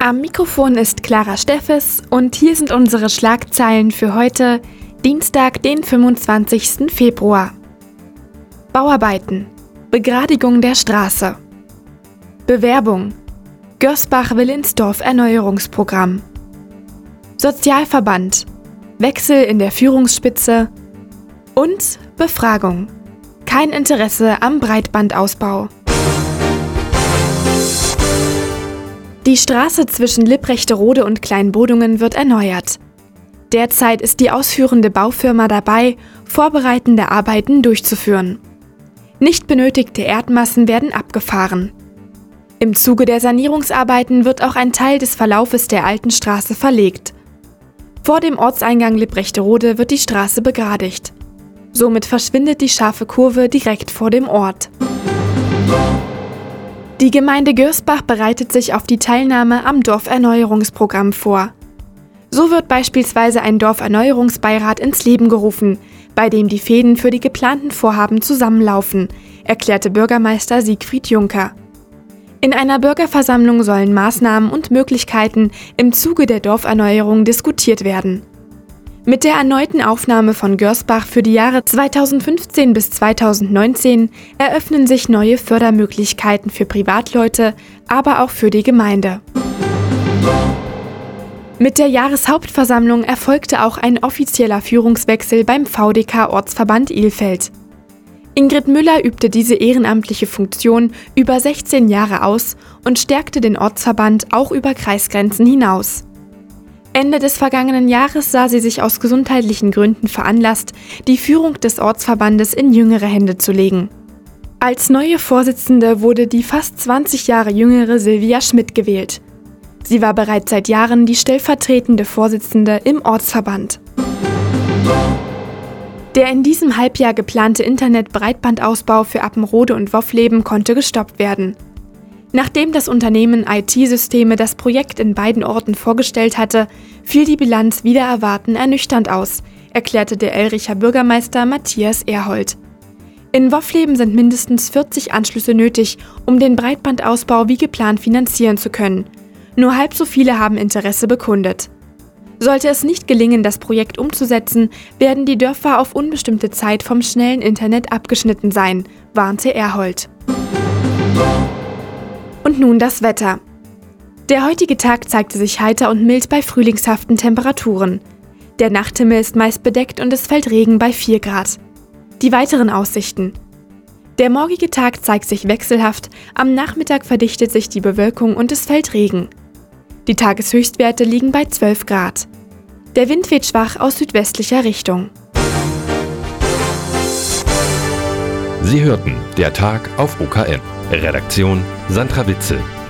Am Mikrofon ist Clara Steffes und hier sind unsere Schlagzeilen für heute, Dienstag, den 25. Februar. Bauarbeiten. Begradigung der Straße. Bewerbung. Görsbach will ins Dorferneuerungsprogramm. Sozialverband. Wechsel in der Führungsspitze. Und Befragung. Kein Interesse am Breitbandausbau. Die Straße zwischen Lipprechterode und Kleinbodungen wird erneuert. Derzeit ist die ausführende Baufirma dabei, vorbereitende Arbeiten durchzuführen. Nicht benötigte Erdmassen werden abgefahren. Im Zuge der Sanierungsarbeiten wird auch ein Teil des Verlaufes der alten Straße verlegt. Vor dem Ortseingang Lipprechterode wird die Straße begradigt. Somit verschwindet die scharfe Kurve direkt vor dem Ort. Die Gemeinde Görsbach bereitet sich auf die Teilnahme am Dorferneuerungsprogramm vor. So wird beispielsweise ein Dorferneuerungsbeirat ins Leben gerufen, bei dem die Fäden für die geplanten Vorhaben zusammenlaufen, erklärte Bürgermeister Siegfried Juncker. In einer Bürgerversammlung sollen Maßnahmen und Möglichkeiten im Zuge der Dorferneuerung diskutiert werden. Mit der erneuten Aufnahme von Görsbach für die Jahre 2015 bis 2019 eröffnen sich neue Fördermöglichkeiten für Privatleute, aber auch für die Gemeinde. Mit der Jahreshauptversammlung erfolgte auch ein offizieller Führungswechsel beim VDK-Ortsverband Ilfeld. Ingrid Müller übte diese ehrenamtliche Funktion über 16 Jahre aus und stärkte den Ortsverband auch über Kreisgrenzen hinaus. Ende des vergangenen Jahres sah sie sich aus gesundheitlichen Gründen veranlasst, die Führung des Ortsverbandes in jüngere Hände zu legen. Als neue Vorsitzende wurde die fast 20 Jahre jüngere Silvia Schmidt gewählt. Sie war bereits seit Jahren die stellvertretende Vorsitzende im Ortsverband. Der in diesem Halbjahr geplante Internet-Breitbandausbau für Appenrode und Woffleben konnte gestoppt werden. Nachdem das Unternehmen IT-Systeme das Projekt in beiden Orten vorgestellt hatte, fiel die Bilanz wider Erwarten ernüchternd aus, erklärte der Elricher Bürgermeister Matthias Erhold. In Woffleben sind mindestens 40 Anschlüsse nötig, um den Breitbandausbau wie geplant finanzieren zu können. Nur halb so viele haben Interesse bekundet. Sollte es nicht gelingen, das Projekt umzusetzen, werden die Dörfer auf unbestimmte Zeit vom schnellen Internet abgeschnitten sein, warnte Erhold. Und nun das Wetter. Der heutige Tag zeigte sich heiter und mild bei frühlingshaften Temperaturen. Der Nachthimmel ist meist bedeckt und es fällt Regen bei 4 Grad. Die weiteren Aussichten. Der morgige Tag zeigt sich wechselhaft, am Nachmittag verdichtet sich die Bewölkung und es fällt Regen. Die Tageshöchstwerte liegen bei 12 Grad. Der Wind weht schwach aus südwestlicher Richtung. Sie hörten der Tag auf OKM. Redaktion Sandra Witzel.